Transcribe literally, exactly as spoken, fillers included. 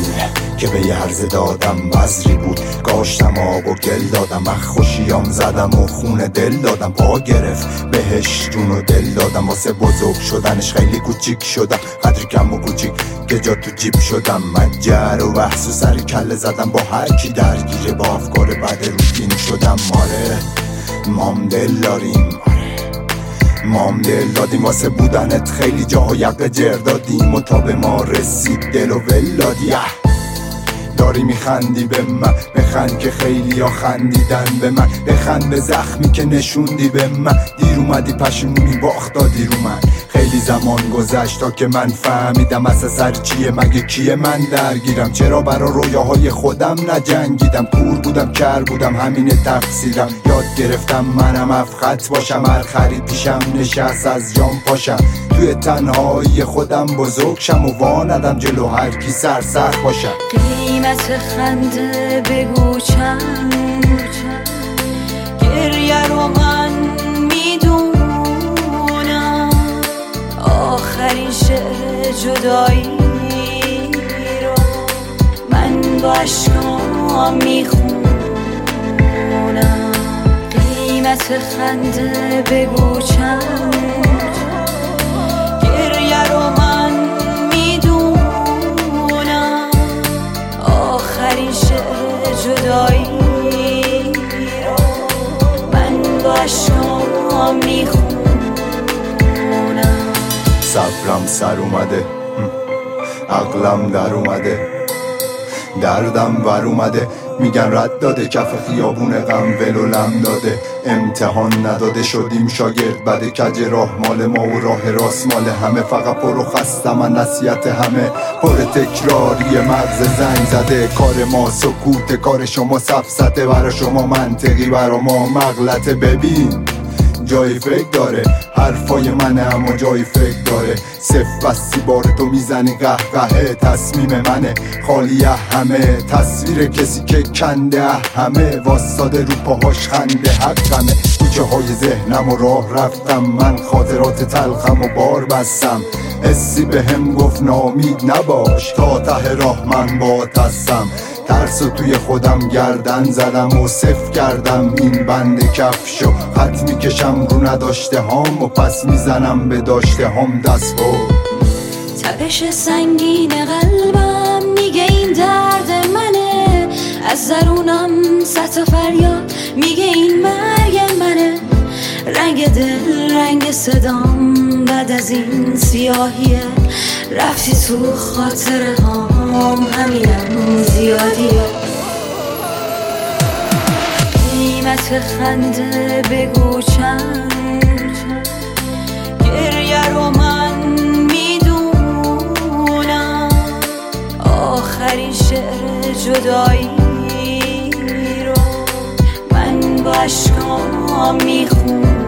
که به یه هرزه دادم بذری بود. گاشتم آب و گل دادم، اخ خوشیام زدم و خون دل دادم. پا گرفت بهش جون و دل دادم، واسه بزرگ شدنش خیلی کوچیک شدم. قدری کم و کوچیک که جا تو جیب شدم. من جر و بحث و سر کله زدم، با هر کی درگیره با افکار بد روتین شدم. آره مام دل داریم، مام دل دادیم واسه بودنت خیلی جاها یقه جر دادیم و تا به ما رسید دل و ول دادی. داری میخندی به من، بخند که خیلی ها خندیدن به من. بخند به زخمی که نشوندی به من. دیر اومدی پشیمونی باخت دادی رو من. خیلی زمان گذشت تا که من فهمیدم اصلا سر چیه، مگه کیه من درگیرم. چرا برا رویاهای خودم نجنگیدم. کور بودم کر بودم همین تقصیرم. یاد گرفتم منم افخط باشم، هر خرید پیشم نشست از جام پاشم. توی تنهایی خودم بزرگ شم و واندم جلو هر کی سرسخت باشم. قیمت خنده بگو چند، گریه رو من میدونم. آخرین شعر جدایی رو من با عشقام میخونم. قیمت خنده بگو چند، گریه رو من میدونم. آخرین شعر جدایی رو من با عشقام میخونم. صبرم سر اومده، عقلم در اومده، دردم ور اومده. میگن رد داده کف خیابون غم ولولم داده. امتحان نداده شدیم شاگرد، بده کج راه مال ما و راه راست مال همه. فقط پرو خستم من نصیحت همه، پر تکراری مغز زنگ زده. کار ما سکوت، کار شما سفسطه. برا شما منطقی، برا ما مغلطه. ببین جای فکر داره حرفای منه، اما جای فکر داره. صف بستی بار تو میزنی قهقهه. تصمیم منه خالی همه، تصویر کسی که کنده همه. واساده رو پاهاش خنده حقمه. کوچه های ذهنم و راه رفتم من، خاطرات تلخم و بار بستم. حسی به هم گفت نامید نباش، تا ته راه من با تستم. ترسو توی خودم گردن زدم و صف کردم این بند کفشو. خط میکشم رو نداشته هام و پس میزنم به داشته هام دست با. تپش سنگین قلبم میگه این درد منه. از درونم صد فریاد میگه این مرگ منه. رنگ دل رنگ صدام بعد از این سیاهیه. رفتی تو خاطر هام همینم زیادیه. قیمت خنده بگو چند، گریه رو من میدونم. آخرین شعر جدایی رو من با عشقام میخونم.